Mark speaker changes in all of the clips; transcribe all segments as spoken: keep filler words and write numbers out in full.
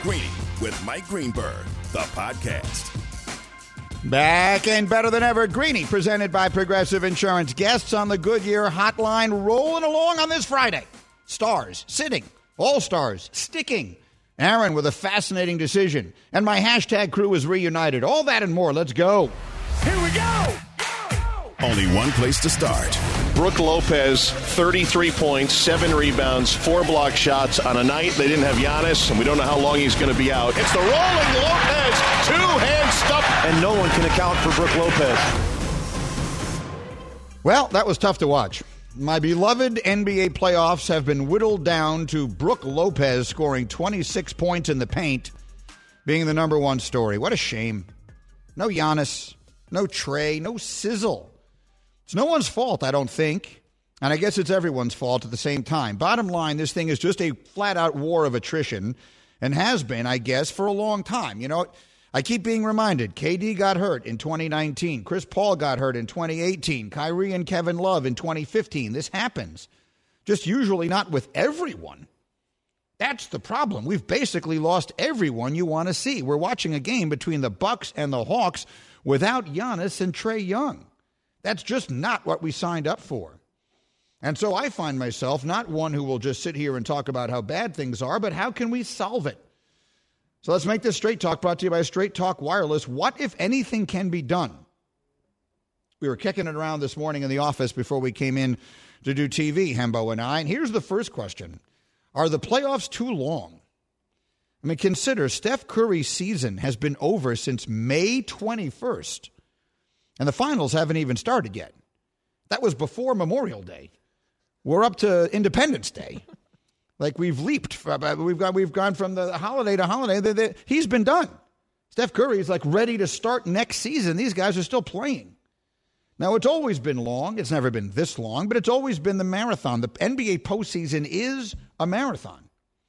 Speaker 1: Greeny with Mike Greenberg, the podcast.
Speaker 2: Back and better than ever, Greeny, presented by Progressive Insurance. Guests on the Goodyear Hotline rolling along on this Friday. Stars sitting, all stars sticking. Aaron with a fascinating decision. And my hashtag crew is reunited. All that and more. Let's go.
Speaker 1: Here we go. Only one place to start.
Speaker 3: Brook Lopez, thirty-three points, seven rebounds, four block shots on a night they didn't have Giannis, and we don't know how long he's going to be out. It's the rolling Lopez, two-hand stuff, and no one can account for Brook Lopez.
Speaker 2: Well, that was tough to watch. My beloved N B A playoffs have been whittled down to Brook Lopez scoring twenty-six points in the paint, being the number one story. What a shame. No Giannis, no Trey, no sizzle. It's no one's fault, I don't think. And I guess it's everyone's fault at the same time. Bottom line, this thing is just a flat-out war of attrition and has been, I guess, for a long time. You know, I keep being reminded, K D got hurt in twenty nineteen. Chris Paul got hurt in twenty eighteen. Kyrie and Kevin Love in twenty fifteen. This happens. Just usually not with everyone. That's the problem. We've basically lost everyone you want to see. We're watching a game between the Bucks and the Hawks without Giannis and Trae Young. That's just not what we signed up for. And so I find myself not one who will just sit here and talk about how bad things are, but how can we solve it? So let's make this Straight Talk brought to you by Straight Talk Wireless. What, if anything, can be done? We were kicking it around this morning in the office before we came in to do T V, Hembo and I. And here's the first question. Are the playoffs too long? I mean, consider Steph Curry's season has been over since May twenty-first. And the finals haven't even started yet. That was before Memorial Day. We're up to Independence Day. Like we've leaped. We've gone, we've gone from the holiday to holiday. They, they, he's been done. Steph Curry is like ready to start next season. These guys are still playing. Now, it's always been long. It's never been this long, but it's always been the marathon. The N B A postseason is a marathon.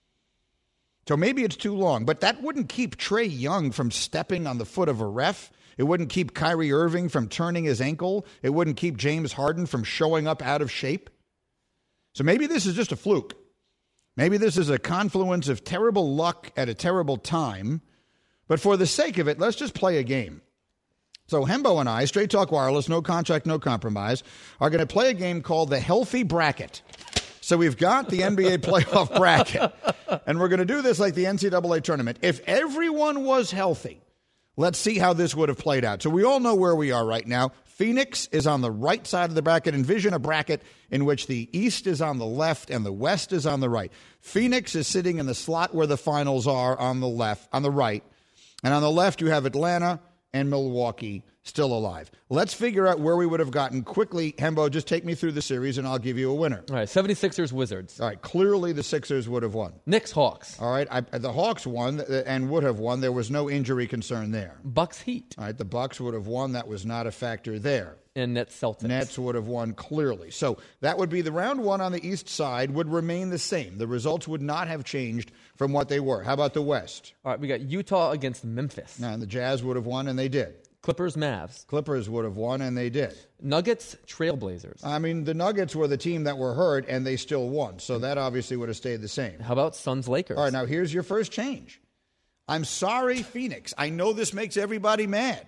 Speaker 2: So maybe it's too long, but that wouldn't keep Trae Young from stepping on the foot of a ref. It wouldn't keep Kyrie Irving from turning his ankle. It wouldn't keep James Harden from showing up out of shape. So maybe this is just a fluke. Maybe this is a confluence of terrible luck at a terrible time. But for the sake of it, let's just play a game. So Hembo and I, Straight Talk Wireless, no contract, no compromise, are going to play a game called the Healthy Bracket. So we've got the N B A playoff bracket, and we're going to do this like the N C double A tournament. If everyone was healthy, let's see how this would have played out. So we all know where we are right now. Phoenix is on the right side of the bracket. Envision a bracket in which the East is on the left and the West is on the right. Phoenix is sitting in the slot where the finals are on the left, on the right. And on the left, you have Atlanta and Milwaukee still alive. Let's figure out where we would have gotten quickly. Hembo, just take me through the series, and I'll give you a winner.
Speaker 4: All right, seventy-sixers, Wizards.
Speaker 2: All right, clearly the Sixers would have won.
Speaker 4: Knicks, Hawks.
Speaker 2: All right, I, the Hawks won and would have won. There was no injury concern there.
Speaker 4: Bucks, Heat.
Speaker 2: All right, the Bucks would have won. That was not a factor there.
Speaker 4: And Nets, Celtics.
Speaker 2: Nets would have won clearly. So that would be the round one on the East side would remain the same. The results would not have changed from what they were. How about the West?
Speaker 4: All right, we got Utah against Memphis.
Speaker 2: And the Jazz would have won, and they did.
Speaker 4: Clippers, Mavs.
Speaker 2: Clippers would have won, and they did.
Speaker 4: Nuggets, Trailblazers.
Speaker 2: I mean, the Nuggets were the team that were hurt, and they still won. So that obviously would have stayed the same.
Speaker 4: How about Suns, Lakers?
Speaker 2: All right, now here's your first change. I'm sorry, Phoenix. I know this makes everybody mad,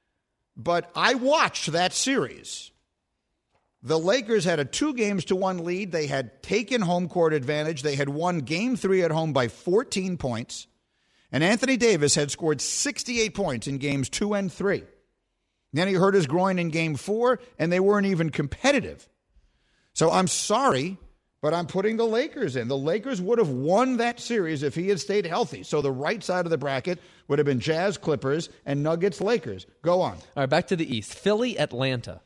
Speaker 2: but I watched that series. The Lakers had a two games to one lead. They had taken home court advantage. They had won game three at home by fourteen points. And Anthony Davis had scored sixty-eight points in games two and three. Then he hurt his groin in game four, and they weren't even competitive. So I'm sorry, but I'm putting the Lakers in. The Lakers would have won that series if he had stayed healthy. So the right side of the bracket would have been Jazz, Clippers, and Nuggets, Lakers. Go on.
Speaker 4: All right, back to the East. Philly, Atlanta.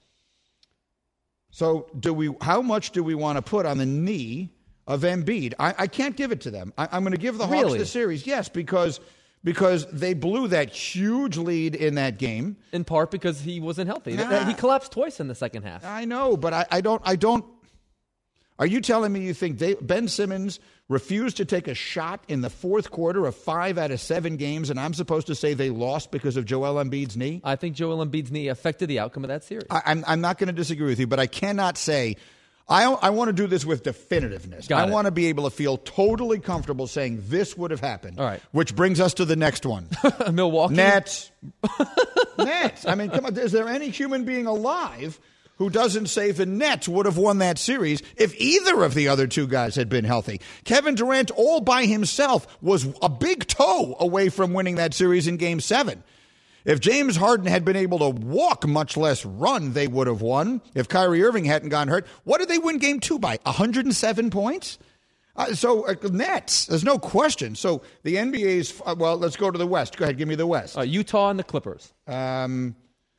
Speaker 2: So do we? How much do we want to put on the knee of Embiid? I, I can't give it to them. I, I'm going to give the Hawks
Speaker 4: Really?
Speaker 2: the series. Yes, because because they blew that huge lead in that game.
Speaker 4: In part because he wasn't healthy.
Speaker 2: Nah.
Speaker 4: He collapsed twice in the second half.
Speaker 2: I know, but I, I don't. I don't. Are you telling me you think they, Ben Simmons refused to take a shot in the fourth quarter of five out of seven games, and I'm supposed to say they lost because of Joel Embiid's knee?
Speaker 4: I think Joel Embiid's knee affected the outcome of that series.
Speaker 2: I, I'm, I'm not going to disagree with you, but I cannot say, I, I want to do this with definitiveness.
Speaker 4: Got
Speaker 2: I
Speaker 4: it.
Speaker 2: want to be able to feel totally comfortable saying this would have happened.
Speaker 4: All right.
Speaker 2: Which brings us to the next one.
Speaker 4: Milwaukee.
Speaker 2: Nets. Nets. I mean, come on. Is there any human being alive who doesn't say the Nets would have won that series if either of the other two guys had been healthy? Kevin Durant all by himself was a big toe away from winning that series in Game seven. If James Harden had been able to walk, much less run, they would have won. If Kyrie Irving hadn't gotten hurt, what did they win Game two by? one hundred seven points? Uh, so, uh, Nets, there's no question. So, the N B A's, uh, well, let's go to the West. Go ahead, give me the West.
Speaker 4: Uh, Utah and the Clippers.
Speaker 2: Um,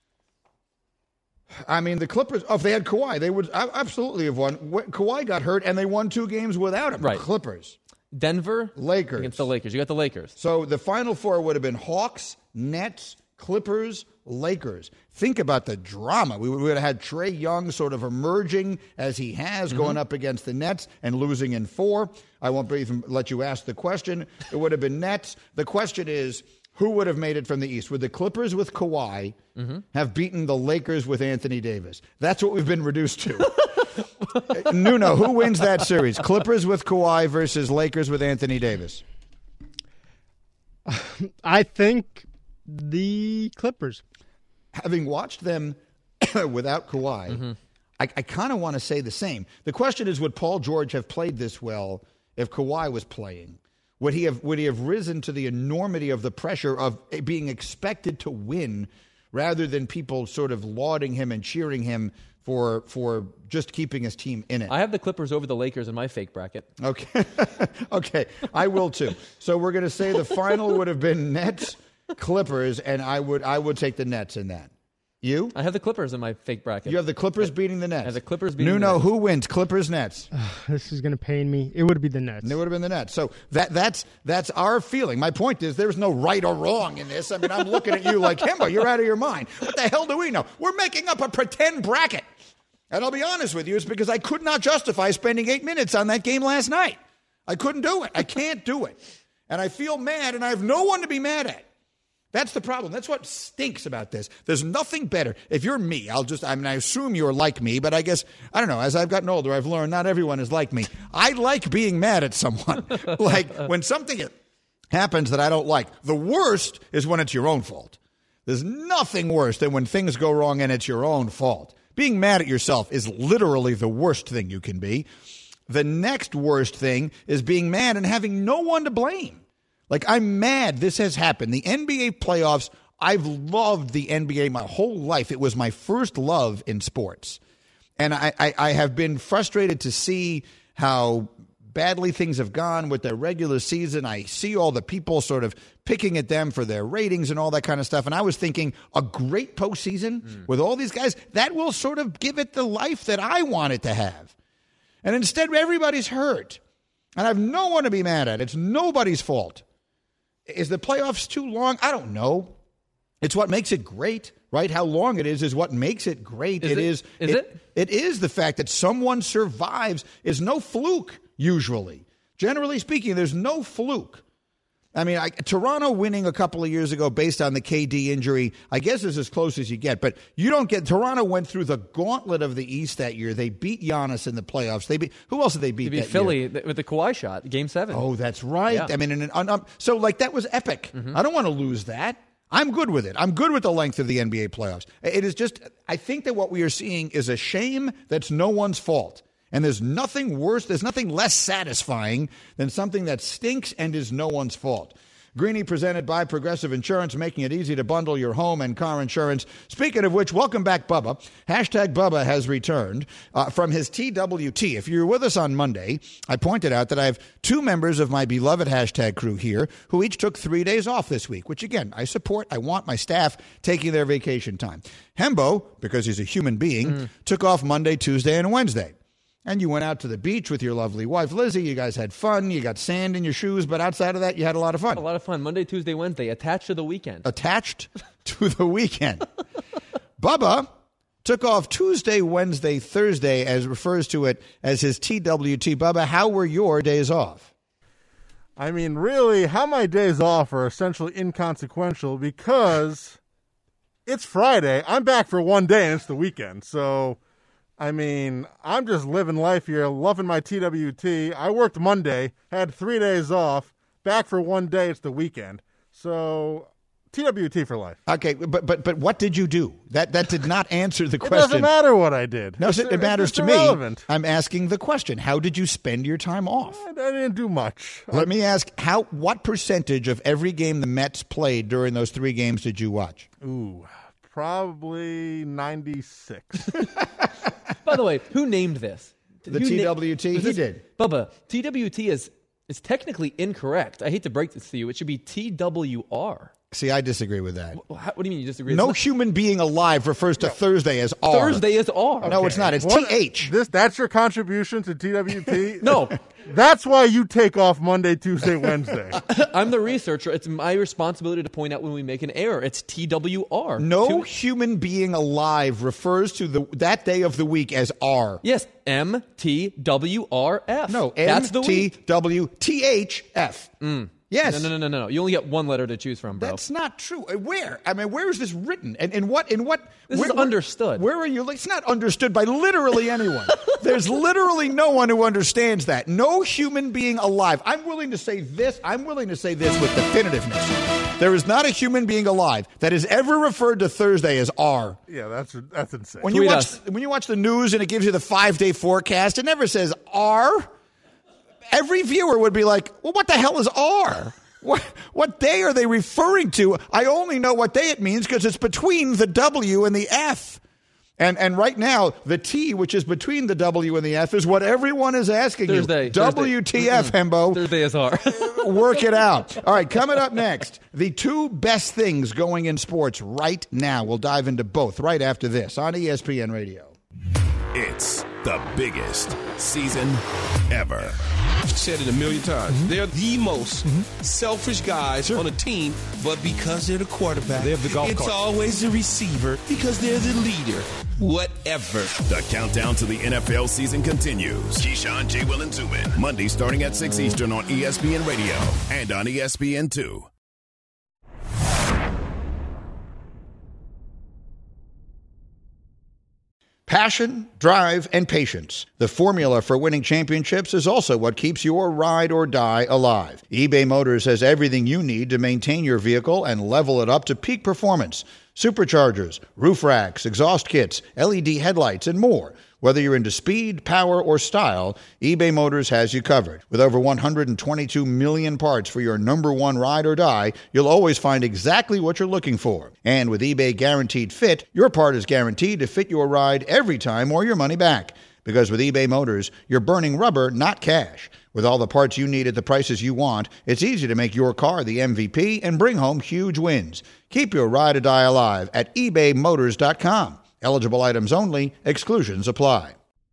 Speaker 2: I mean, the Clippers, oh, if they had Kawhi, they would absolutely have won. Kawhi got hurt, and they won two games without him.
Speaker 4: Right.
Speaker 2: Clippers.
Speaker 4: Denver.
Speaker 2: Lakers.
Speaker 4: Against the Lakers. You got the Lakers.
Speaker 2: So, the Final Four would have been Hawks, Nets, Clippers, Lakers. Think about the drama. We would have had Trae Young sort of emerging as he has, mm-hmm. going up against the Nets and losing in four. I won't even let you ask the question. It would have been Nets. The question is, who would have made it from the East? Would the Clippers with Kawhi mm-hmm. have beaten the Lakers with Anthony Davis? That's what we've been reduced to. Nuno, who wins that series? Clippers with Kawhi versus Lakers with Anthony Davis?
Speaker 5: I think the Clippers.
Speaker 2: Having watched them without Kawhi, mm-hmm. I, I kind of want to say the same. The question is, would Paul George have played this well if Kawhi was playing? Would he have would he have risen to the enormity of the pressure of being expected to win rather than people sort of lauding him and cheering him for for just keeping his team in it?
Speaker 4: I have the Clippers over the Lakers in my fake bracket.
Speaker 2: Okay. Okay. I will too. So we're going to say the final would have been Nets, Clippers, and I would I would take the Nets in that. You?
Speaker 4: I have the Clippers in my fake bracket.
Speaker 2: You have the Clippers beating the Nets.
Speaker 4: I have the Clippers beating
Speaker 2: Nuno,
Speaker 4: the Nets.
Speaker 2: who wins? Clippers, Nets.
Speaker 5: This is going to pain me. It would be the Nets.
Speaker 2: It would have been the Nets. So that that's that's our feeling. My point is there's no right or wrong in this. I mean, I'm looking at you like, Hembo, you're out of your mind. What the hell do we know? We're making up a pretend bracket. And I'll be honest with you, it's because I could not justify spending eight minutes on that game last night. I couldn't do it. I can't do it. And I feel mad, and I have no one to be mad at. That's the problem. That's what stinks about this. There's nothing better. If you're me, I'll just, I mean, I assume you're like me, but I guess, I don't know, as I've gotten older, I've learned not everyone is like me. I like being mad at someone. Like when something happens that I don't like, the worst is when it's your own fault. There's nothing worse than when things go wrong and it's your own fault. Being mad at yourself is literally the worst thing you can be. The next worst thing is being mad and having no one to blame. Like, I'm mad this has happened. The N B A playoffs, I've loved the N B A my whole life. It was my first love in sports. And I, I, I have been frustrated to see how badly things have gone with their regular season. I see all the people sort of picking at them for their ratings and all that kind of stuff. And I was thinking a great postseason mm. with all these guys, that will sort of give it the life that I want it to have. And instead, everybody's hurt. And I have no one to be mad at. It's nobody's fault. Is the playoffs too long? I don't know. It's what makes it great, right? How long it is is what makes it great.
Speaker 4: Is
Speaker 2: it
Speaker 4: it
Speaker 2: is.
Speaker 4: Is
Speaker 2: it,
Speaker 4: it?
Speaker 2: It is the fact that someone survives is no fluke, usually. Generally speaking, there's no fluke. I mean, I, Toronto winning a couple of years ago based on the K D injury, I guess is as close as you get. But you don't get – Toronto went through the gauntlet of the East that year. They beat Giannis in the playoffs. They beat – who else did they beat
Speaker 4: They beat
Speaker 2: that
Speaker 4: Philly
Speaker 2: year?
Speaker 4: with the Kawhi shot, Game seven.
Speaker 2: Oh, that's right.
Speaker 4: Yeah.
Speaker 2: I mean, in an, um, so, like, that was epic. Mm-hmm. I don't want to lose that. I'm good with it. I'm good with the length of the N B A playoffs. It is just – I think that what we are seeing is a shame that's no one's fault. And there's nothing worse, there's nothing less satisfying than something that stinks and is no one's fault. Greeny presented by Progressive Insurance, making it easy to bundle your home and car insurance. Speaking of which, welcome back, Bubba. Hashtag Bubba has returned uh, from his T W T. If you were with us on Monday, I pointed out that I have two members of my beloved hashtag crew here who each took three days off this week, which, again, I support. I want my staff taking their vacation time. Hembo, because he's a human being, mm. took off Monday, Tuesday, and Wednesday. And you went out to the beach with your lovely wife, Lizzie. You guys had fun. You got sand in your shoes. But outside of that, you had a lot of fun.
Speaker 4: A lot of fun. Monday, Tuesday, Wednesday, attached to the weekend.
Speaker 2: Attached to the weekend. Bubba took off Tuesday, Wednesday, Thursday, as refers to it as his T W T. Bubba, how were your days off?
Speaker 6: I mean, really, how my days off are essentially inconsequential because it's Friday. I'm back for one day, and it's the weekend. So I mean, I'm just living life here, loving my T W T. I worked Monday, had three days off, back for one day. It's the weekend. So T W T for life.
Speaker 2: Okay, but but but what did you do? That that did not answer the
Speaker 6: It
Speaker 2: question.
Speaker 6: doesn't matter what I did.
Speaker 2: No,
Speaker 6: It's-
Speaker 2: it matters
Speaker 6: it's
Speaker 2: to me.
Speaker 6: irrelevant.
Speaker 2: I'm asking the question. How did you spend your time off?
Speaker 6: I, I didn't do much.
Speaker 2: Let me ask, how what percentage of every game the Mets played during those three games did you watch?
Speaker 6: Ooh, probably ninety-six.
Speaker 4: By the way, who named this?
Speaker 2: The
Speaker 4: Who na-
Speaker 2: T W T?
Speaker 4: was
Speaker 2: He
Speaker 4: this-
Speaker 2: did.
Speaker 4: Bubba, T W T is is technically incorrect. I hate to break this to you. It should be T W R.
Speaker 2: See, I disagree with that.
Speaker 4: Well, how- what do you mean you disagree?
Speaker 2: No
Speaker 4: It's
Speaker 2: human being alive refers to Thursday as
Speaker 4: not-
Speaker 2: R.
Speaker 4: Thursday is R.
Speaker 2: No, it's not. It's
Speaker 6: What-
Speaker 2: T H.
Speaker 6: This that's your contribution to T W T?
Speaker 4: No.
Speaker 6: That's why you take off Monday, Tuesday, Wednesday.
Speaker 4: I'm the researcher. It's my responsibility to point out when we make an error. It's T W R.
Speaker 2: No
Speaker 4: Two-
Speaker 2: human being alive refers to the that day of the week as R.
Speaker 4: Yes, M T W R F.
Speaker 2: No, M
Speaker 4: That's the
Speaker 2: T
Speaker 4: week.
Speaker 2: W T H F. Yes.
Speaker 4: No, no, no, no, no. You only get one letter to choose from, bro.
Speaker 2: That's not true. Uh, Where? I mean, where is this written? And in what? In what?
Speaker 4: This
Speaker 2: where,
Speaker 4: is understood.
Speaker 2: Where are you? It's not understood by literally anyone. There's literally no one who understands that. No human being alive. I'm willing to say this. I'm willing to say this with definitiveness. There is not a human being alive that has ever referred to Thursday as R.
Speaker 6: Yeah, that's that's insane.
Speaker 2: When you
Speaker 4: Tweet
Speaker 2: watch
Speaker 4: us.
Speaker 2: when you watch the news and it gives you the five day forecast, it never says R. Every viewer would be like, well, what the hell is R? What, what day are they referring to? I only know what day it means because it's between the W and the F. And and right now, the T, which is between the W and the F, is what everyone is asking
Speaker 4: Thursday.
Speaker 2: you.
Speaker 4: Thursday.
Speaker 2: W T F, Hembo.
Speaker 4: Thursday is R.
Speaker 2: Work it out. All right, coming up next, the two best things going in sports right now. We'll dive into both right after this on E S P N Radio.
Speaker 1: It's the biggest season ever.
Speaker 7: Said it a million times. Mm-hmm. They're the most mm-hmm. selfish guys sure. on a team, but because they're the quarterback,
Speaker 8: they have the golf
Speaker 7: it's
Speaker 8: cart.
Speaker 7: always the receiver because they're the leader. Whatever.
Speaker 1: The countdown to the N F L season continues. Keyshawn, J. Will, and Zubin. Monday starting at six Eastern on E S P N Radio and on E S P N two.
Speaker 2: Passion, drive, and patience. The formula for winning championships is also what keeps your ride or die alive. eBay Motors has everything you need to maintain your vehicle and level it up to peak performance. Superchargers, roof racks, exhaust kits, L E D headlights, and more. Whether you're into speed, power, or style, eBay Motors has you covered. With over one hundred twenty-two million parts for your number one ride or die, you'll always find exactly what you're looking for. And with eBay Guaranteed Fit, your part is guaranteed to fit your ride every time or your money back. Because with eBay Motors, you're burning rubber, not cash. With all the parts you need at the prices you want, it's easy to make your car the M V P and bring home huge wins. Keep your ride or die alive at ebay motors dot com. Eligible items only. Exclusions apply.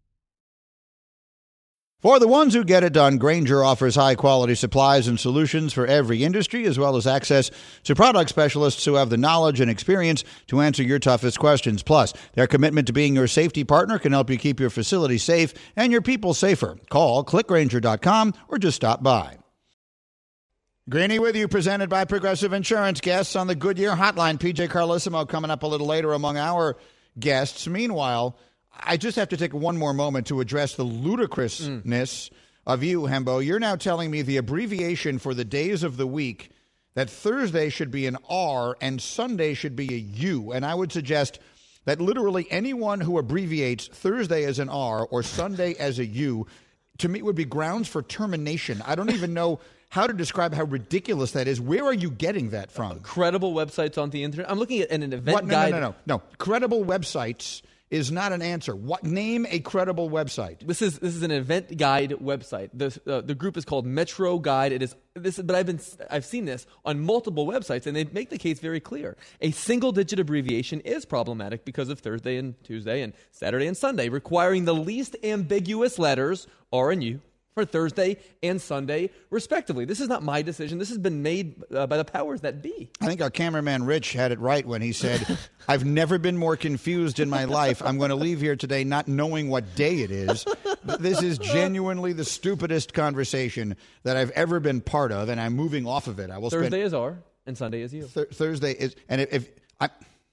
Speaker 2: For the ones who get it done, Grainger offers high-quality supplies and solutions for every industry, as well as access to product specialists who have the knowledge and experience to answer your toughest questions. Plus, their commitment to being your safety partner can help you keep your facility safe and your people safer. Call click grainger dot com or just stop by. Greeny with you, presented by Progressive Insurance. Guests on the Goodyear Hotline. P J Carlissimo coming up a little later among our guests. Meanwhile, I just have to take one more moment to address the ludicrousness mm. of you, Hembo. You're now telling me the abbreviation for the days of the week, that Thursday should be an R and Sunday should be a U. And I would suggest that literally anyone who abbreviates Thursday as an R or Sunday as a U, to me, would be grounds for termination. I don't even know how to describe how ridiculous that is. Where are you getting that from?
Speaker 4: Credible websites on the internet. I'm looking at an event
Speaker 2: what? No,
Speaker 4: guide.
Speaker 2: No, no, no, no. Credible websites is not an answer. What? Name a credible website.
Speaker 4: This is this is an event guide website. The uh, the group is called Metro Guide. It is this, but I've been I've seen this on multiple websites, and they make the case very clear. A single digit abbreviation is problematic because of Thursday and Tuesday and Saturday and Sunday, requiring the least ambiguous letters R and U for Thursday and Sunday, respectively. This is not my decision. This has been made uh, by the powers that be.
Speaker 2: I think our cameraman Rich had it right when he said, I've never been more confused in my life. I'm going to leave here today not knowing what day it is. This is genuinely the stupidest conversation that I've ever been part of, and I'm moving off of it. I will
Speaker 4: Thursday
Speaker 2: spend,
Speaker 4: is R, and Sunday is U.
Speaker 2: Th- Thursday is, and if, if I,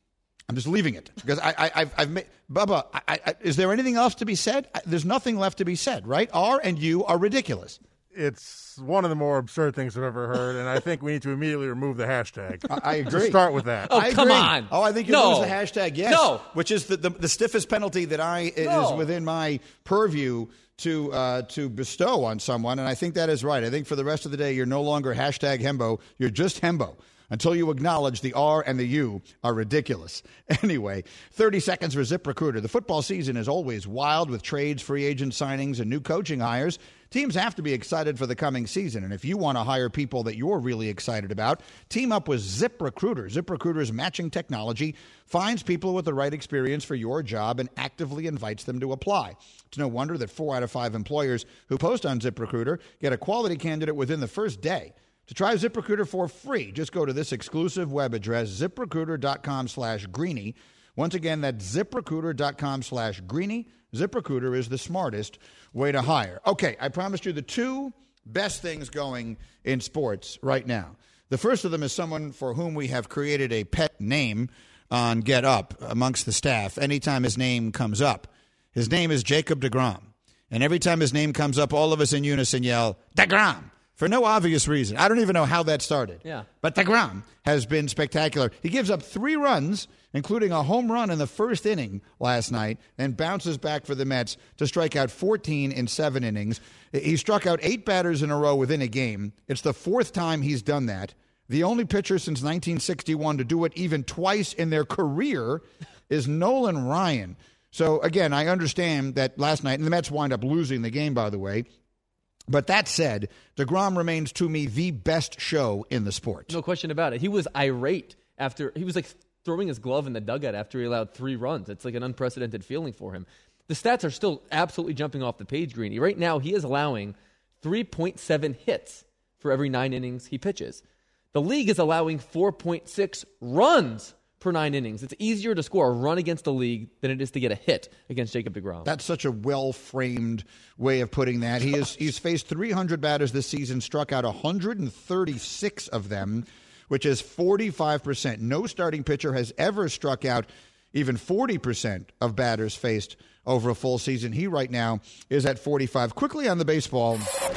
Speaker 2: I'm just leaving it because I, I, I've, I've made Bubba. I, I, is there anything else to be said? I, there's nothing left to be said, right? R and U are ridiculous.
Speaker 6: It's one of the more absurd things I've ever heard, and I think we need to immediately remove the hashtag.
Speaker 2: I, I agree.
Speaker 6: To start with that.
Speaker 4: Oh,
Speaker 2: I
Speaker 4: come
Speaker 2: agree.
Speaker 4: on.
Speaker 2: Oh, I think you
Speaker 4: no.
Speaker 2: lose the hashtag, yes.
Speaker 4: No.
Speaker 2: Which is the, the, the stiffest penalty that I
Speaker 4: No.
Speaker 2: is within my purview to uh, to bestow on someone, and I think that is right. I think for the rest of the day, you're no longer hashtag Hembo. You're just Hembo. Until you acknowledge the R and the U are ridiculous. Anyway, thirty seconds for ZipRecruiter. The football season is always wild with trades, free agent signings, and new coaching hires. Teams have to be excited for the coming season. And if you want to hire people that you're really excited about, team up with ZipRecruiter. ZipRecruiter's matching technology finds people with the right experience for your job and actively invites them to apply. It's no wonder that four out of five employers who post on ZipRecruiter get a quality candidate within the first day. To try ZipRecruiter for free, just go to this exclusive web address, ZipRecruiter.com slash Greeny. Once again, that's ZipRecruiter.com slash Greeny. ZipRecruiter is the smartest way to hire. Okay, I promised you the two best things going in sports right now. The first of them is someone for whom we have created a pet name on Get Up amongst the staff. Anytime his name comes up, his name is Jacob deGrom. And every time his name comes up, all of us in unison yell, DeGrom. For no obvious reason. I don't even know how that started.
Speaker 4: Yeah.
Speaker 2: But DeGrom has been spectacular. He gives up three runs, including a home run in the first inning last night, and bounces back for the Mets to strike out fourteen in seven innings. He struck out eight batters in a row within a game. It's the fourth time he's done that. The only pitcher since nineteen sixty-one to do it even twice in their career is Nolan Ryan. So, again, I understand that last night, and the Mets wind up losing the game, by the way. But that said, DeGrom remains to me the best show in the sport.
Speaker 4: No question about it. He was irate after he was like throwing his glove in the dugout after he allowed three runs. It's like an unprecedented feeling for him. The stats are still absolutely jumping off the page, Greeny. Right now, he is allowing three point seven hits for every nine innings he pitches. The league is allowing four point six runs per nine innings. It's easier to score a run against the league than it is to get a hit against Jacob deGrom.
Speaker 2: That's such a well-framed way of putting that. He is he's faced three hundred batters this season, struck out one hundred thirty-six of them, which is forty-five percent. No starting pitcher has ever struck out even forty percent of batters faced over a full season. He right now is at forty-five. Quickly on the baseball.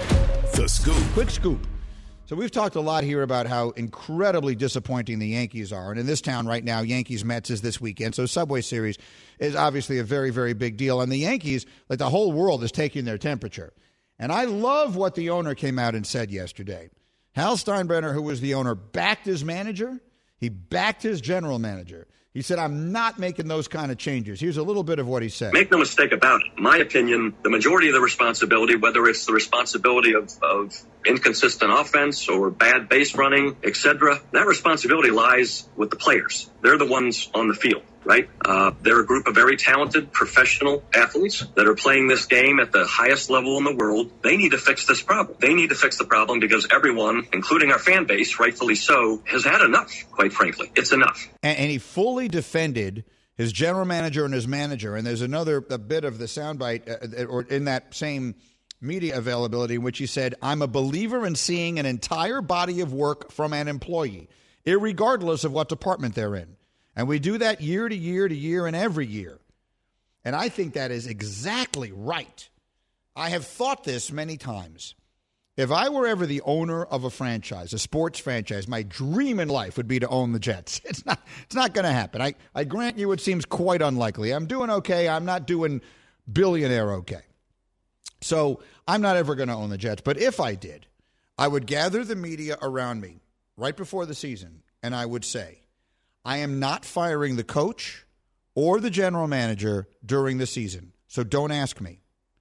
Speaker 1: The Scoop.
Speaker 2: Quick scoop. So we've talked a lot here about how incredibly disappointing the Yankees are. And in this town right now, Yankees-Mets is this weekend. So Subway Series is obviously a very, very big deal. And the Yankees, like the whole world, is taking their temperature. And I love what the owner came out and said yesterday. Hal Steinbrenner, who was the owner, backed his manager. He backed his general manager. He said, I'm not making those kind of changes. Here's a little bit of what he said.
Speaker 8: Make no mistake about it. In my opinion, the majority of the responsibility, whether it's the responsibility of, of inconsistent offense or bad base running, et cetera, that responsibility lies with the players. They're the ones on the field, right? Uh, they're a group of very talented professional athletes that are playing this game at the highest level in the world. They need to fix this problem. They need to fix the problem because everyone, including our fan base, rightfully so, has had enough, quite frankly. It's enough.
Speaker 2: And, and he fully defended his general manager and his manager. And there's another a bit of the soundbite uh, or in that same media availability in which he said, I'm a believer in seeing an entire body of work from an employee, irregardless of what department they're in. And we do that year to year to year and every year. And I think that is exactly right. I have thought this many times. If I were ever the owner of a franchise, a sports franchise, my dream in life would be to own the Jets. It's not it's not going to happen. I, I grant you it seems quite unlikely. I'm doing okay. I'm not doing billionaire okay. So I'm not ever going to own the Jets. But if I did, I would gather the media around me right before the season, and I would say, I am not firing the coach or the general manager during the season, so don't ask me.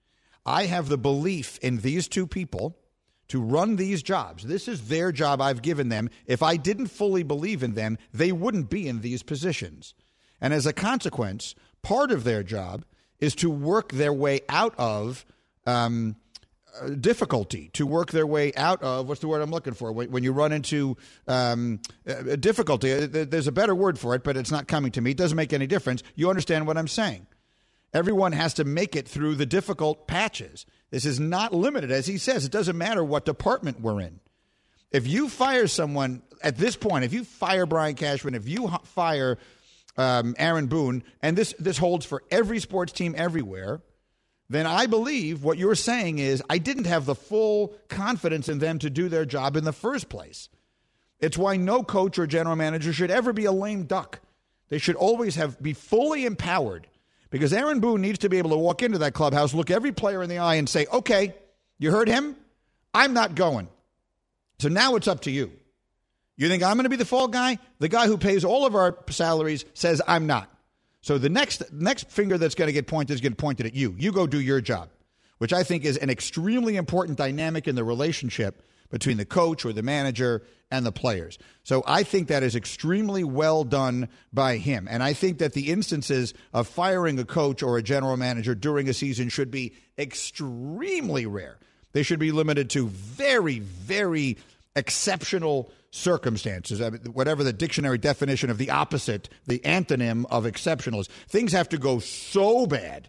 Speaker 2: I have the belief in these two people to run these jobs. This is their job I've given them. If I didn't fully believe in them, they wouldn't be in these positions. And as a consequence, part of their job is to work their way out of um, uh, difficulty, to work their way out of, what's the word I'm looking for? When, when you run into um, uh, difficulty, uh, there's a better word for it, but it's not coming to me. It doesn't make any difference. You understand what I'm saying. Everyone has to make it through the difficult patches. This is not limited. As he says, it doesn't matter what department we're in. If you fire someone at this point, if you fire Brian Cashman, if you h- fire um, Aaron Boone, and this, this holds for every sports team everywhere, then I believe what you're saying is I didn't have the full confidence in them to do their job in the first place. It's why no coach or general manager should ever be a lame duck. They should always have be fully empowered, because Aaron Boone needs to be able to walk into that clubhouse, look every player in the eye and say, okay, you heard him? I'm not going. So now it's up to you. You think I'm going to be the fall guy? The guy who pays all of our salaries says I'm not. So the next next finger that's going to get pointed is going to point it at you. You go do your job, which I think is an extremely important dynamic in the relationship between the coach or the manager and the players. So I think that is extremely well done by him. And I think that the instances of firing a coach or a general manager during a season should be extremely rare. They should be limited to very, very exceptional circumstances, I mean, whatever the dictionary definition of the opposite, the antonym of exceptional is. Things have to go so bad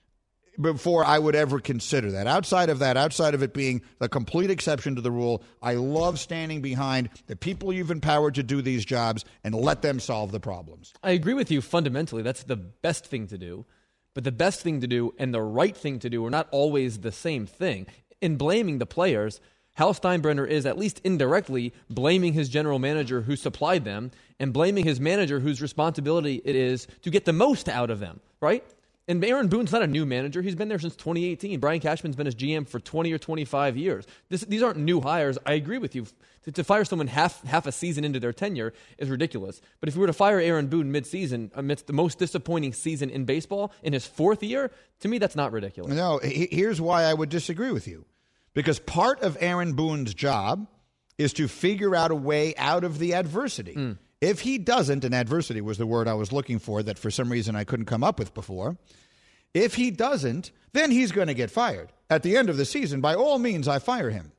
Speaker 2: before I would ever consider that. Outside of that, outside of it being the complete exception to the rule, I love standing behind the people you've empowered to do these jobs and let them solve the problems.
Speaker 4: I agree with you fundamentally. That's the best thing to do. But the best thing to do and the right thing to do are not always the same thing. In blaming the players, Hal Steinbrenner is, at least indirectly, blaming his general manager who supplied them and blaming his manager whose responsibility it is to get the most out of them, right? And Aaron Boone's not a new manager. He's been there since twenty eighteen. Brian Cashman's been his G M for twenty or twenty-five years. This, these aren't new hires. I agree with you. To, to fire someone half half a season into their tenure is ridiculous. But if we were to fire Aaron Boone mid-season amidst the most disappointing season in baseball in his fourth year, to me that's not ridiculous.
Speaker 2: No, here's why I would disagree with you. Because part of Aaron Boone's job is to figure out a way out of the adversity. Mm. If he doesn't, and adversity was the word I was looking for that for some reason I couldn't come up with before. If he doesn't, then he's going to get fired. At the end of the season, by all means, I fire him.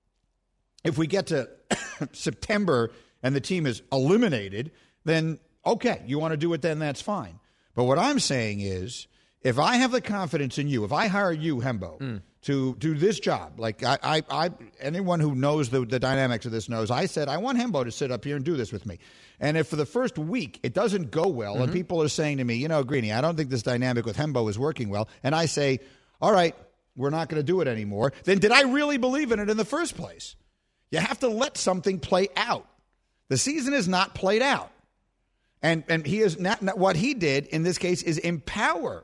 Speaker 2: If we get to September and the team is eliminated, then okay, you want to do it then, that's fine. But what I'm saying is, if I have the confidence in you, if I hire you, Hembo, mm. to do this job, like I, I, I anyone who knows the, the dynamics of this knows, I said, I want Hembo to sit up here and do this with me. And if for the first week it doesn't go well, mm-hmm. and people are saying to me, you know, Greeny, I don't think this dynamic with Hembo is working well, and I say, all right, we're not going to do it anymore, then did I really believe in it in the first place? You have to let something play out. The season is not played out. And and he is not, not what he did in this case is empower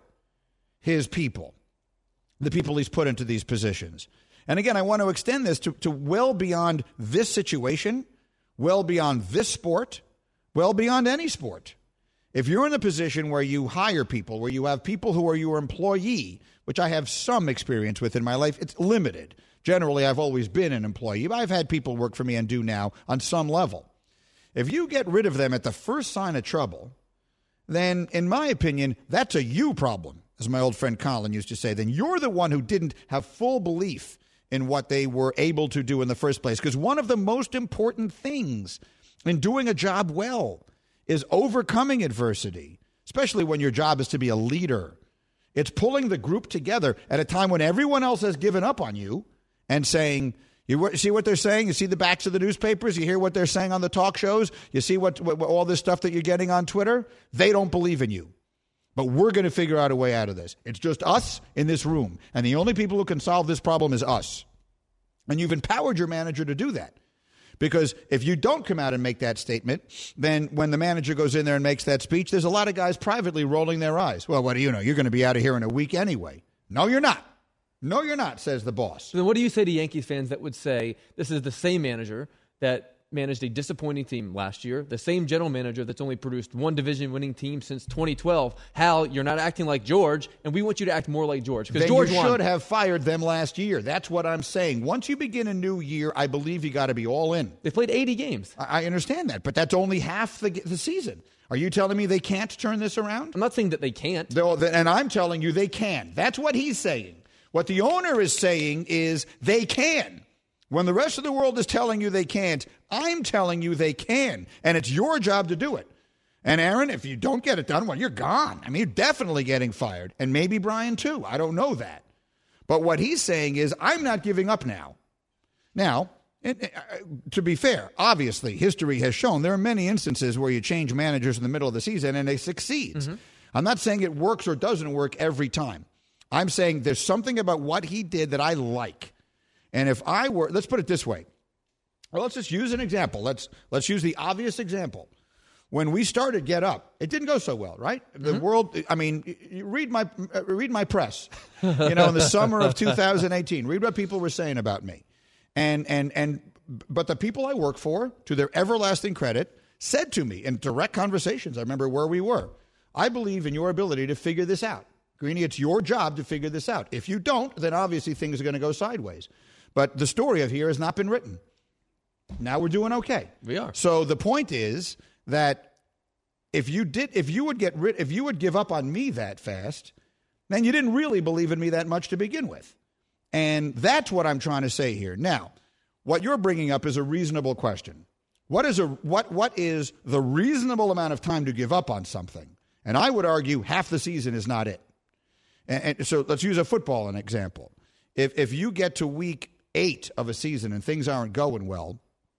Speaker 2: his people, the people he's put into these positions. And again, I want to extend this to, to well beyond this situation, well beyond this sport, well beyond any sport. If you're in a position where you hire people, where you have people who are your employee, which I have some experience with in my life, it's limited. Generally, I've always been an employee, but I've had people work for me and do now on some level. If you get rid of them at the first sign of trouble, then, in my opinion, that's a you problem. As my old friend Colin used to say, then you're the one who didn't have full belief in what they were able to do in the first place. Because one of the most important things in doing a job well is overcoming adversity, especially when your job is to be a leader. It's pulling the group together at a time when everyone else has given up on you and saying, you see what they're saying? You see the backs of the newspapers? You hear what they're saying on the talk shows? You see what, what all this stuff that you're getting on Twitter? They don't believe in you. But we're going to figure out a way out of this. It's just us in this room. And the only people who can solve this problem is us. And you've empowered your manager to do that. Because if you don't come out and make that statement, then when the manager goes in there and makes that speech, there's a lot of guys privately rolling their eyes. Well, what do you know? You're going to be out of here in a week anyway. No, you're not. No, you're not, says the boss.
Speaker 4: So then what do you say to Yankees fans that would say this is the same manager that managed a disappointing team last year, the same general manager that's only produced one division-winning team since twenty twelve. Hal, you're not acting like George, and we want you to act more like George. Because George
Speaker 2: you
Speaker 4: won.
Speaker 2: should have fired them last year. That's what I'm saying. Once you begin a new year, I believe you got to be all in.
Speaker 4: They played eighty games.
Speaker 2: I, I understand that, but that's only half the, the season. Are you telling me they can't turn this around?
Speaker 4: I'm not saying that they can't.
Speaker 2: They'll, and I'm telling you they can. That's what he's saying. What the owner is saying is they can. When the rest of the world is telling you they can't, I'm telling you they can. And it's your job to do it. And Aaron, if you don't get it done, well, you're gone. I mean, you're definitely getting fired. And maybe Brian too. I don't know that. But what he's saying is, I'm not giving up now. Now, And, uh, to be fair, obviously, history has shown there are many instances where you change managers in the middle of the season and they succeed. Mm-hmm. I'm not saying it works or doesn't work every time. I'm saying there's something about what he did that I like. And if I were, let's put it this way. Well, let's just use an example. Let's let's use the obvious example. When we started Get Up, it didn't go so well, right? The mm-hmm. world, I mean, you read my uh, read my press, you know, in the summer of two thousand eighteen. Read what people were saying about me. And and and but the people I work for, to their everlasting credit, said to me in direct conversations, I remember where we were, I believe in your ability to figure this out. Greeny, it's your job to figure this out. If you don't, then obviously things are going to go sideways. But the story of here has not been written. Now we're doing okay.
Speaker 4: We are.
Speaker 2: So the point is that if you did, if you would get rid, if you would give up on me that fast, then you didn't really believe in me that much to begin with. And that's what I'm trying to say here. Now, what you're bringing up is a reasonable question. What is a what what is the reasonable amount of time to give up on something? And I would argue half the season is not it. And, and so let's use a football an example. If if you get to week eight of a season and things aren't going well,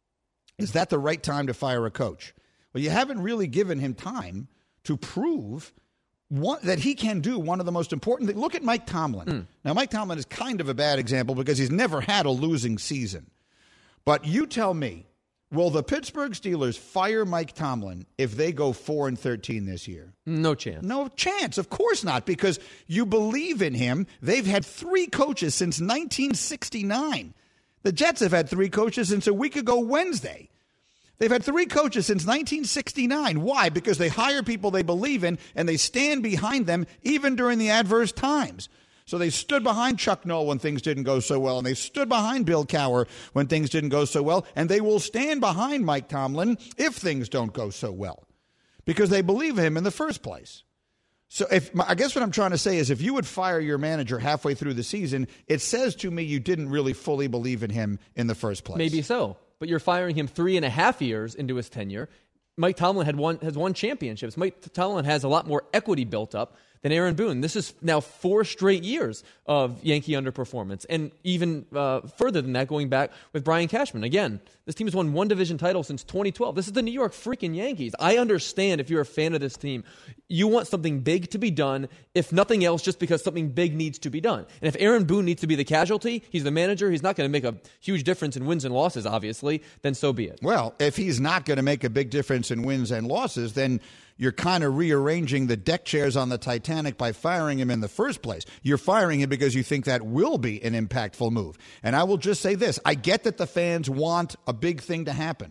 Speaker 2: is that the right time to fire a coach? Well, you haven't really given him time to prove one, that he can do one of the most important things. Look at Mike Tomlin. Mm. Now, Mike Tomlin is kind of a bad example because he's never had a losing season. But you tell me, will the Pittsburgh Steelers fire Mike Tomlin if they go four and thirteen this year?
Speaker 4: No chance.
Speaker 2: No chance. Of course not, because you believe in him. They've had three coaches since nineteen sixty-nine. The Jets have had three coaches since a week ago Wednesday. They've had three coaches since nineteen sixty-nine. Why? Because they hire people they believe in, and they stand behind them even during the adverse times. So they stood behind Chuck Noll when things didn't go so well, and they stood behind Bill Cowher when things didn't go so well, and they will stand behind Mike Tomlin if things don't go so well, because they believe him in the first place. So if I guess what I'm trying to say is if you would fire your manager halfway through the season, it says to me you didn't really fully believe in him in the first place.
Speaker 4: Maybe so, but you're firing him three and a half years into his tenure. Mike Tomlin had won, has won championships. Mike Tomlin has a lot more equity built up than Aaron Boone. This is now four straight years of Yankee underperformance, and even uh, further than that, going back with Brian Cashman. Again, this team has won one division title since twenty twelve. This is the New York freaking Yankees. I understand if you're a fan of this team, you want something big to be done, if nothing else, just because something big needs to be done. And if Aaron Boone needs to be the casualty, he's the manager, he's not going to make a huge difference in wins and losses, obviously, then so be it.
Speaker 2: Well, if he's not going to make a big difference in wins and losses, then you're kind of rearranging the deck chairs on the Titanic by firing him in the first place. You're firing him because you think that will be an impactful move. And I will just say this. I get that the fans want a big thing to happen.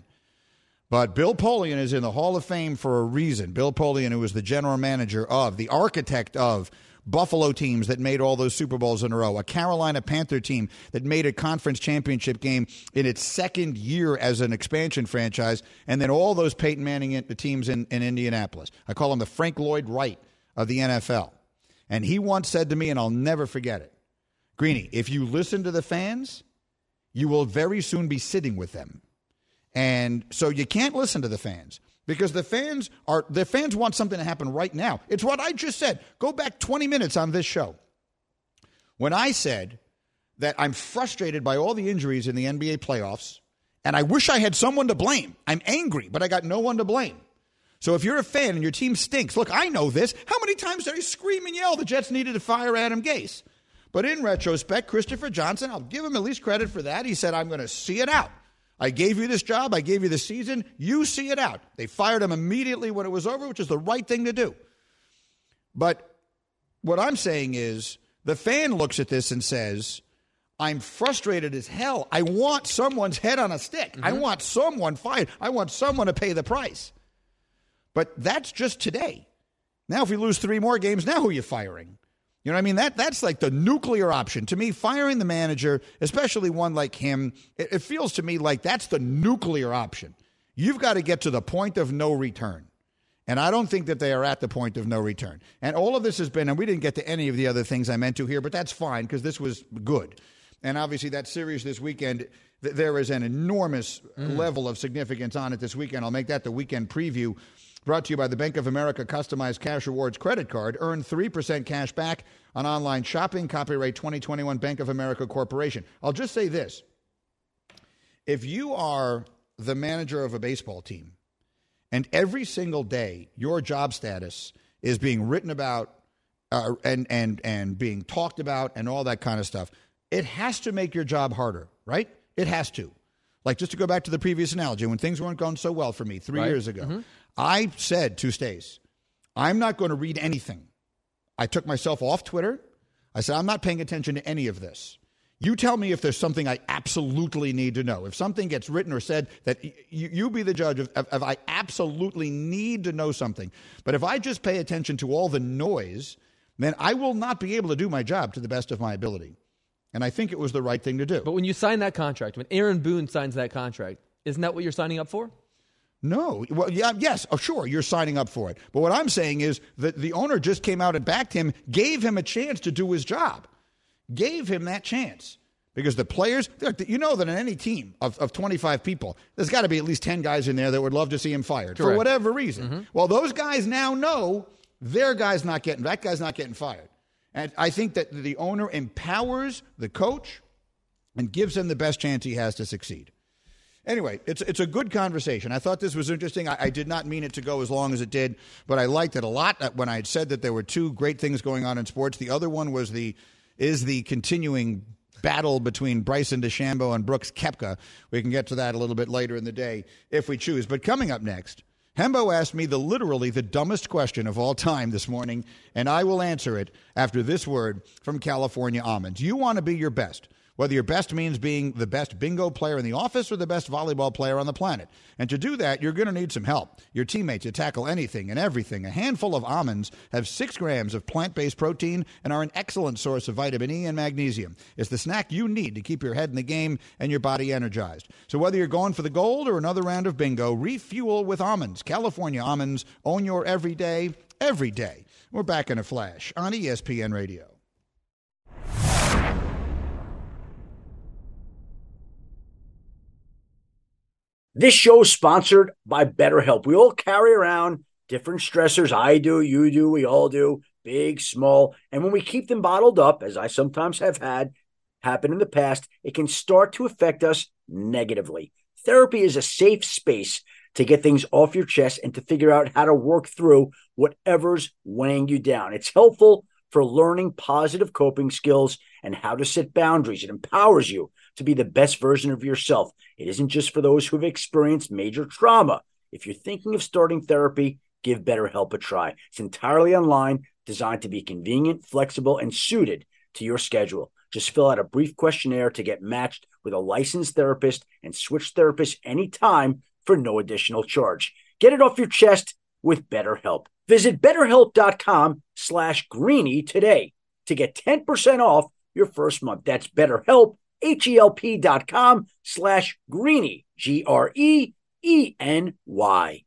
Speaker 2: But Bill Polian is in the Hall of Fame for a reason. Bill Polian, who was the general manager of, the architect of Buffalo teams that made all those Super Bowls in a row, a Carolina Panther team that made a conference championship game in its second year as an expansion franchise, and then all those Peyton Manning teams in, in Indianapolis. I call him the Frank Lloyd Wright of the N F L. And he once said to me, and I'll never forget it, Greeny, if you listen to the fans, you will very soon be sitting with them. And so you can't listen to the fans. Because the fans are the fans want something to happen right now. It's what I just said. Go back twenty minutes on this show. When I said that I'm frustrated by all the injuries in the N B A playoffs, and I wish I had someone to blame. I'm angry, but I got no one to blame. So if you're a fan and your team stinks, look, I know this. How many times did I scream and yell the Jets needed to fire Adam Gase? But in retrospect, Christopher Johnson, I'll give him at least credit for that. He said, I'm going to see it out. I gave you this job. I gave you the season. You see it out. They fired him immediately when it was over, which is the right thing to do. But what I'm saying is the fan looks at this and says, I'm frustrated as hell. I want someone's head on a stick. Mm-hmm. I want someone fired. I want someone to pay the price. But that's just today. Now, if we lose three more games, now who are you firing? You know what I mean? That That's like the nuclear option. To me, firing the manager, especially one like him, it, it feels to me like that's the nuclear option. You've got to get to the point of no return. And I don't think that they are at the point of no return. And all of this has been, and we didn't get to any of the other things I meant to here, but that's fine because this was good. And obviously that series this weekend, th- there is an enormous mm. level of significance on it this weekend. I'll make that the weekend preview. Brought to you by the Bank of America Customized Cash Rewards Credit Card. Earn three percent cash back on online shopping. Copyright twenty twenty-one Bank of America Corporation. I'll just say this. If you are the manager of a baseball team and every single day your job status is being written about uh, and, and, and being talked about and all that kind of stuff, it has to make your job harder, right? It has to. Like, just to go back to the previous analogy, when things weren't going so well for me three right. years ago, mm-hmm. I said to Stace, I'm not going to read anything. I took myself off Twitter. I said, I'm not paying attention to any of this. You tell me if there's something I absolutely need to know. If something gets written or said, that y- you be the judge of if I absolutely need to know something. But if I just pay attention to all the noise, then I will not be able to do my job to the best of my ability. And I think it was the right thing to do.
Speaker 4: But when you sign that contract, when Aaron Boone signs that contract, isn't that what you're signing up for?
Speaker 2: No. Well, yeah, yes, oh, sure, you're signing up for it. But what I'm saying is that the owner just came out and backed him, gave him a chance to do his job. Gave him that chance. Because the players, you know that in any team of, of twenty-five people, there's got to be at least ten guys in there that would love to see him fired. Correct. For whatever reason. Mm-hmm. Well, those guys now know their guy's not getting, that guy's not getting fired. And I think that the owner empowers the coach and gives him the best chance he has to succeed. Anyway, it's it's a good conversation. I thought this was interesting. I, I did not mean it to go as long as it did, but I liked it a lot. When I had said that there were two great things going on in sports, the other one was the is the continuing battle between Bryson DeChambeau and Brooks Koepka. We can get to that a little bit later in the day if we choose. But coming up next, Hembo asked me the literally the dumbest question of all time this morning, and I will answer it after this word from California Almonds. You want to be your best, whether your best means being the best bingo player in the office or the best volleyball player on the planet. And to do that, you're going to need some help. Your teammates to tackle anything and everything. A handful of almonds have six grams of plant-based protein and are an excellent source of vitamin E and magnesium. It's the snack you need to keep your head in the game and your body energized. So whether you're going for the gold or another round of bingo, refuel with almonds. California Almonds, own your everyday, every day. We're back in a flash on E S P N Radio.
Speaker 9: This show is sponsored by BetterHelp. We all carry around different stressors. I do, you do, we all do, big, small. And when we keep them bottled up, as I sometimes have had happen in the past, it can start to affect us negatively. Therapy is a safe space to get things off your chest and to figure out how to work through whatever's weighing you down. It's helpful for learning positive coping skills and how to set boundaries. It empowers you to be the best version of yourself. It isn't just for those who have experienced major trauma. If you're thinking of starting therapy, give BetterHelp a try. It's entirely online, designed to be convenient, flexible, and suited to your schedule. Just fill out a brief questionnaire to get matched with a licensed therapist and switch therapists anytime for no additional charge. Get it off your chest with BetterHelp. Visit BetterHelp.com slash Greeny today to get ten percent off your first month. That's BetterHelp, H-E-L-P dot com slash Greeny, G R E E N Y.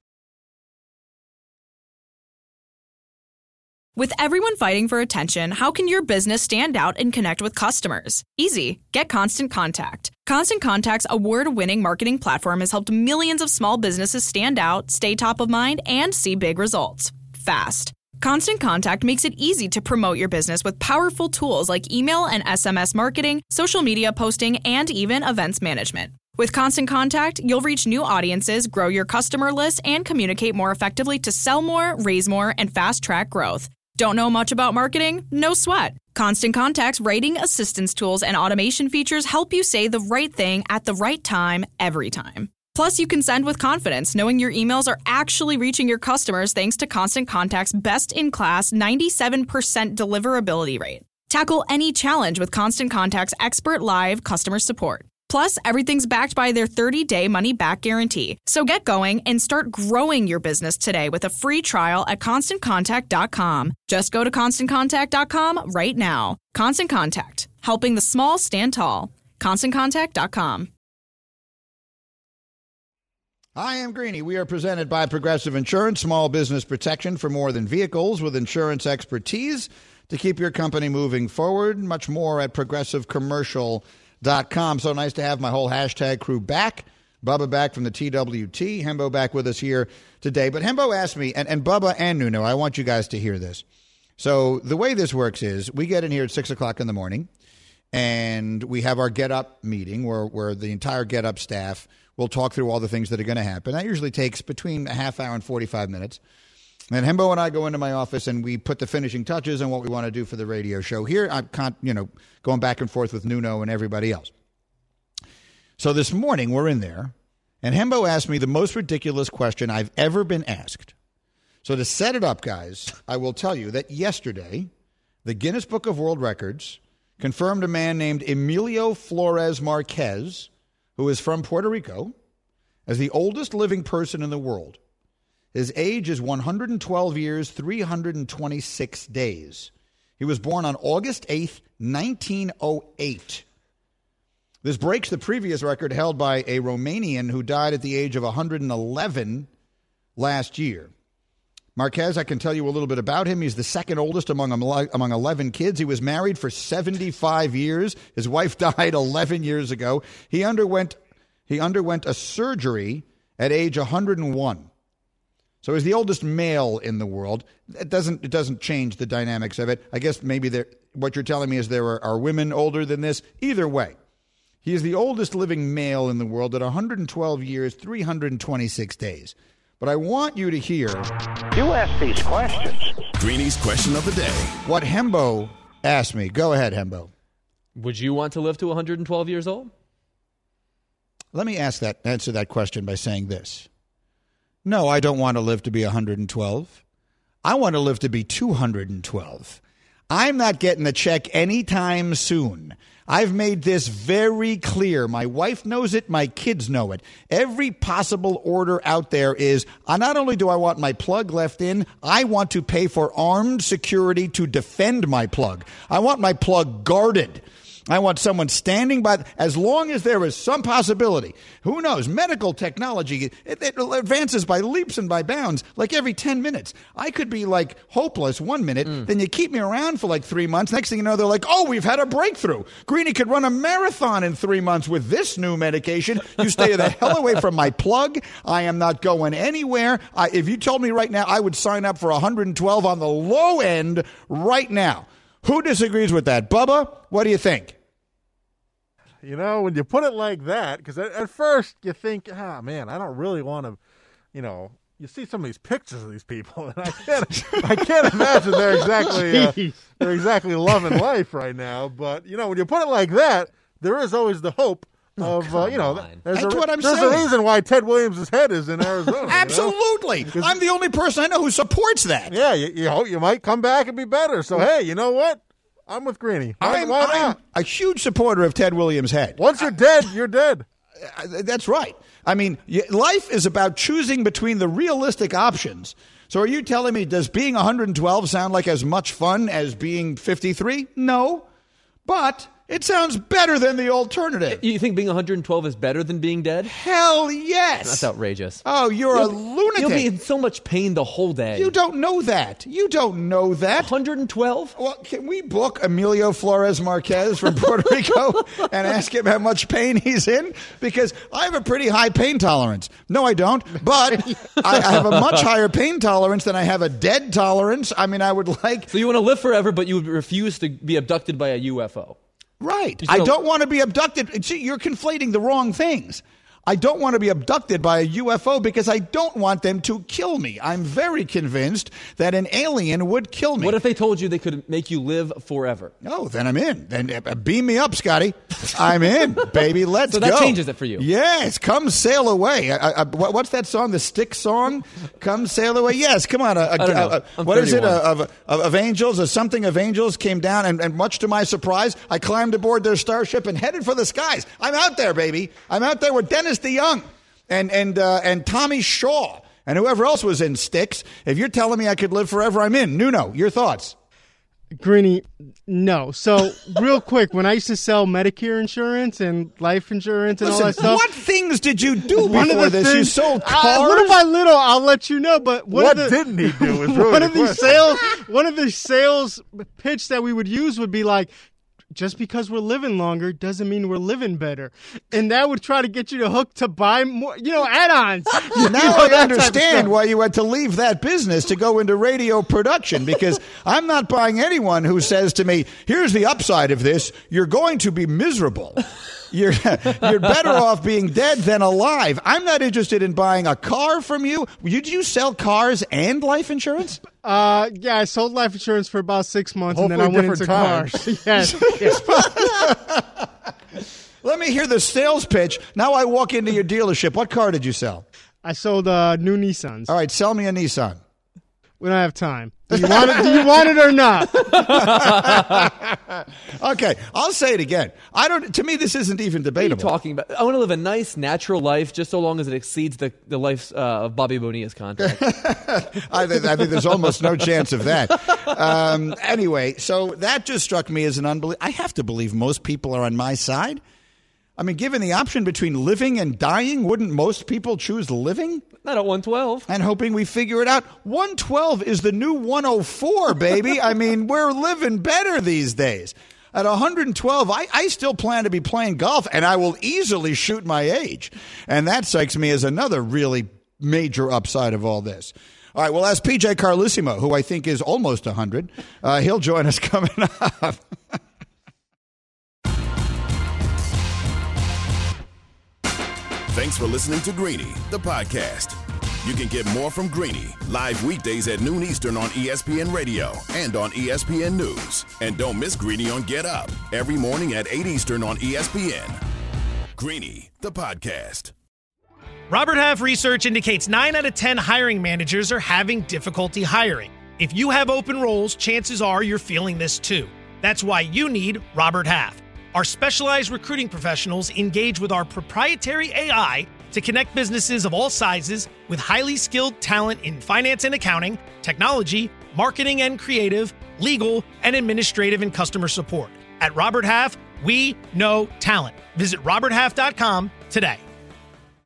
Speaker 10: With everyone fighting for attention, how can your business stand out and connect with customers? Easy. Get Constant Contact. Constant Contact's award-winning marketing platform has helped millions of small businesses stand out, stay top of mind, and see big results fast. Constant Contact makes it easy to promote your business with powerful tools like email and S M S marketing, social media posting, and even events management. With Constant Contact, you'll reach new audiences, grow your customer list, and communicate more effectively to sell more, raise more, and fast-track growth. Don't know much about marketing? No sweat. Constant Contact's writing assistance tools and automation features help you say the right thing at the right time, every time. Plus, you can send with confidence, knowing your emails are actually reaching your customers thanks to Constant Contact's best-in-class ninety-seven percent deliverability rate. Tackle any challenge with Constant Contact's expert live customer support. Plus, everything's backed by their thirty-day money-back guarantee. So get going and start growing your business today with a free trial at constant contact dot com. Just go to constant contact dot com right now. Constant Contact, helping the small stand tall. constant contact dot com.
Speaker 2: I am Greeny. We are presented by Progressive Insurance, small business protection for more than vehicles with insurance expertise to keep your company moving forward. Much more at progressive commercial dot com. So nice to have my whole hashtag crew back. Bubba back from the T W T. Hembo back with us here today. But Hembo asked me, and, and Bubba and Nuno, I want you guys to hear this. So the way this works is we get in here at six o'clock in the morning, and we have our Get Up meeting where, where the entire Get Up staff will talk through all the things that are going to happen. That usually takes between a half hour and forty-five minutes. And Hembo and I go into my office and we put the finishing touches on what we want to do for the radio show. Here, I'm con- you know, going back and forth with Nuno and everybody else. So this morning, we're in there, and Hembo asked me the most ridiculous question I've ever been asked. So to set it up, guys, I will tell you that yesterday, the Guinness Book of World Records confirmed a man named Emilio Flores Marquez, who is from Puerto Rico, as the oldest living person in the world. His age is one hundred twelve years, three hundred twenty-six days. He was born on August eighth, nineteen oh eight. This breaks the previous record held by a Romanian who died at the age of one hundred eleven last year. Marquez, I can tell you a little bit about him. He's the second oldest among among eleven kids. He was married for seventy-five years. His wife died eleven years ago. He underwent he underwent a surgery at age one hundred one. So he's the oldest male in the world. It doesn't it doesn't change the dynamics of it. I guess maybe there, what you're telling me is there are, are women older than this. Either way, he is the oldest living male in the world at one hundred twelve years, three hundred twenty-six days. But I want you to hear...
Speaker 11: You ask these questions.
Speaker 1: Greeny's question of the day.
Speaker 2: What Hembo asked me. Go ahead, Hembo.
Speaker 4: Would you want to live to one hundred twelve years old?
Speaker 2: Let me ask that answer that question by saying this. No, I don't want to live to be one hundred twelve. I want to live to be two hundred twelve. I'm not getting a check anytime soon. I've made this very clear. My wife knows it. My kids know it. Every possible order out there is, uh, not only do I want my plug left in, I want to pay for armed security to defend my plug. I want my plug guarded. I want someone standing by, as long as there is some possibility. Who knows? Medical technology, it, it advances by leaps and by bounds, like every ten minutes. I could be like hopeless one minute, mm. then you keep me around for like three months. Next thing you know, they're like, oh, we've had a breakthrough. Greeny could run a marathon in three months with this new medication. You stay the hell away from my plug. I am not going anywhere. I, if you told me right now, I would sign up for one hundred twelve on the low end right now. Who disagrees with that? Bubba, what do you think?
Speaker 6: You know, when you put it like that, because at, at first you think, ah, man, I don't really want to, you know, you see some of these pictures of these people, and I can't, I can't imagine they're exactly, uh, they're exactly loving life right now. But you know, when you put it like that, there is always the hope of, oh, uh, you know, there's,
Speaker 2: That's
Speaker 6: a,
Speaker 2: what I'm
Speaker 6: there's
Speaker 2: saying.
Speaker 6: a reason why Ted Williams' head is in Arizona.
Speaker 2: Absolutely,
Speaker 6: you know?
Speaker 2: I'm the only person I know who supports that.
Speaker 6: Yeah, you, you hope you might come back and be better. So hey, you know what? I'm with Greeny. Why,
Speaker 2: I'm,
Speaker 6: why not?
Speaker 2: I'm a huge supporter of Ted Williams' head.
Speaker 6: Once you're dead, you're dead.
Speaker 2: Uh, that's right. I mean, life is about choosing between the realistic options. So are you telling me, does being one hundred twelve sound like as much fun as being fifty-three? No. But it sounds better than the alternative.
Speaker 4: You think being one hundred twelve is better than being dead?
Speaker 2: Hell yes.
Speaker 4: That's outrageous.
Speaker 2: Oh, you're
Speaker 4: you'll
Speaker 2: a lunatic.
Speaker 4: You'll be in so much pain the whole day.
Speaker 2: You don't know that. You don't know that.
Speaker 4: one hundred twelve?
Speaker 2: Well, can we book Emilio Flores Marquez from Puerto Rico and ask him how much pain he's in? Because I have a pretty high pain tolerance. No, I don't. But I, I have a much higher pain tolerance than I have a dead tolerance. I mean, I would like...
Speaker 4: So you want to live forever, but you would refuse to be abducted by a U F O?
Speaker 2: Right. I don't want to be abducted. See, you're conflating the wrong things. I don't want to be abducted by a U F O because I don't want them to kill me. I'm very convinced that an alien would kill me.
Speaker 4: What if they told you they could make you live forever?
Speaker 2: Oh, then I'm in. Then uh, beam me up, Scotty. I'm in, baby. Let's
Speaker 4: so
Speaker 2: go.
Speaker 4: So that changes it for you.
Speaker 2: Yes. Come sail away. I, I, what's that song? The Stick song? Come sail away. Yes. Come on. A, a,
Speaker 4: I don't know.
Speaker 2: A, a, what is it? A, of, of, of angels or something of angels came down, and, and much to my surprise, I climbed aboard their starship and headed for the skies. I'm out there, baby. I'm out there with Dennis DeYoung and and uh, and Tommy Shaw and whoever else was in Styx. If you're telling me I could live forever, I'm in. Nuno, your thoughts?
Speaker 5: Greeny, no. So, real quick, when I used to sell Medicare insurance and life insurance and
Speaker 2: Listen,
Speaker 5: all that stuff.
Speaker 2: What things did you do
Speaker 5: one
Speaker 2: before
Speaker 5: of the
Speaker 2: this?
Speaker 5: Things,
Speaker 2: you sold cars?
Speaker 5: Uh, little by little, I'll let you know. But one
Speaker 6: what
Speaker 5: of the,
Speaker 6: didn't he do? Is really
Speaker 5: one
Speaker 6: the
Speaker 5: of these
Speaker 6: question.
Speaker 5: sales, one of the sales pitch that we would use would be like, just because we're living longer doesn't mean we're living better. And that would try to get you to hook to buy more, you know, add-ons. You
Speaker 2: now
Speaker 5: know,
Speaker 2: I understand why you had to leave that business to go into radio production, because I'm not buying anyone who says to me, here's the upside of this, you're going to be miserable. You're you're better off being dead than alive. I'm not interested in buying a car from you. Did you sell cars and life insurance?
Speaker 5: Uh, yeah, I sold life insurance for about six months,
Speaker 6: Hopefully
Speaker 5: and then I went into
Speaker 6: different
Speaker 5: cars. yes, yes.
Speaker 2: Let me hear the sales pitch. Now I walk into your dealership. What car did you sell?
Speaker 5: I sold uh, new Nissans.
Speaker 2: All right, sell me a Nissan.
Speaker 5: We don't have time. Do you want it? Do you want it or not?
Speaker 2: Okay, I'll say it again. I don't. To me, this isn't even debatable.
Speaker 4: What are you talking about? I want to live a nice, natural life, just so long as it exceeds the the life uh, of Bobby Bonilla's contract.
Speaker 2: I, th- I think there's almost no chance of that. Um, anyway, so that just struck me as an unbelief. I have to believe most people are on my side. I mean, given the option between living and dying, wouldn't most people choose living?
Speaker 4: Not at one twelve.
Speaker 2: And hoping we figure it out. one twelve is the new one oh four, baby. I mean, we're living better these days. At one twelve, I, I still plan to be playing golf, and I will easily shoot my age. And that strikes me as another really major upside of all this. All right, well, as P J Carlissimo, who I think is almost one hundred, uh, he'll join us coming up.
Speaker 1: Thanks for listening to Greeny, the podcast. You can get more from Greeny live weekdays at noon Eastern on E S P N Radio and on E S P N News. And don't miss Greeny on Get Up every morning at eight Eastern on E S P N. Greeny, the podcast.
Speaker 12: Robert Half research indicates nine out of ten hiring managers are having difficulty hiring. If you have open roles, chances are you're feeling this too. That's why you need Robert Half. Our specialized recruiting professionals engage with our proprietary A I to connect businesses of all sizes with highly skilled talent in finance and accounting, technology, marketing and creative, legal, and administrative and customer support. At Robert Half, we know talent. Visit robert half dot com today.